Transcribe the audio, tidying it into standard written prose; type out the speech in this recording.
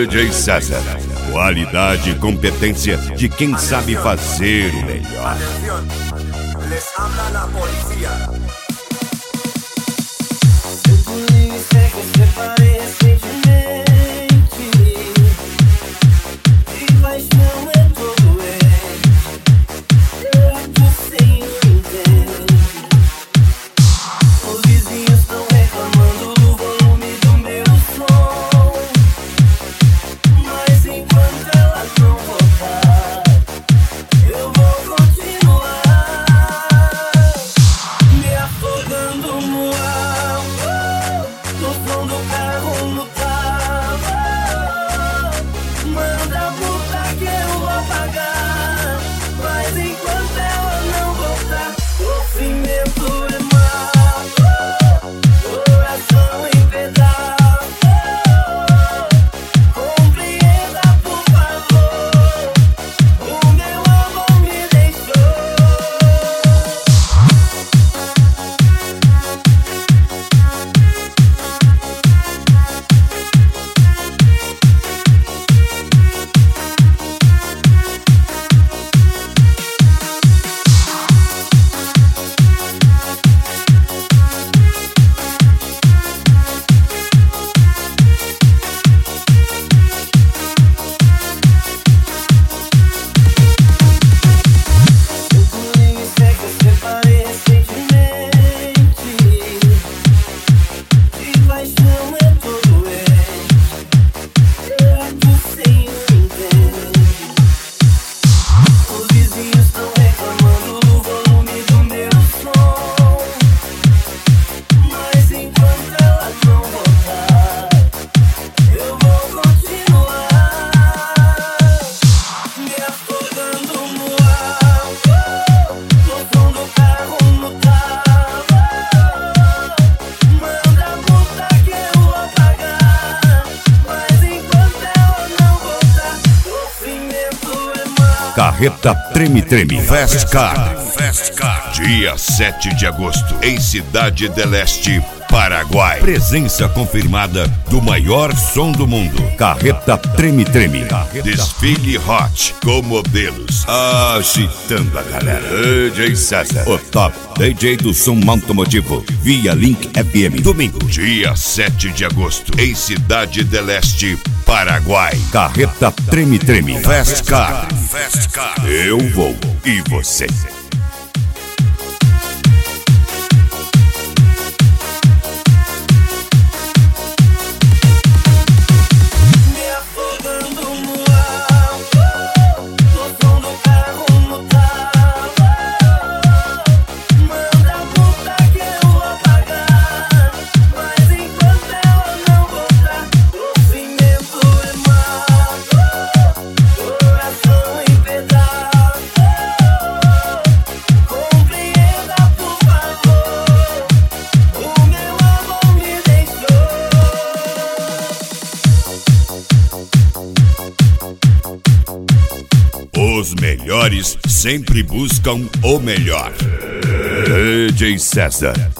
DJ César. Qualidade e competência de quem sabe fazer o melhor. Les habla la policía. Carreta Treme Treme Fast Car. Dia 7 de agosto, em Cidade del Este, Paraguai. Presença confirmada do maior som do mundo. Carreta Treme Treme. Desfile hot com modelos agitando a galera. DJ César, o top DJ do som automotivo, via Link FM. Domingo, dia 7 de agosto, em Cidade del Este, Paraguai. Carreta Treme Treme Fast Car. Eu vou e você. Os melhores sempre buscam o melhor. DJ César.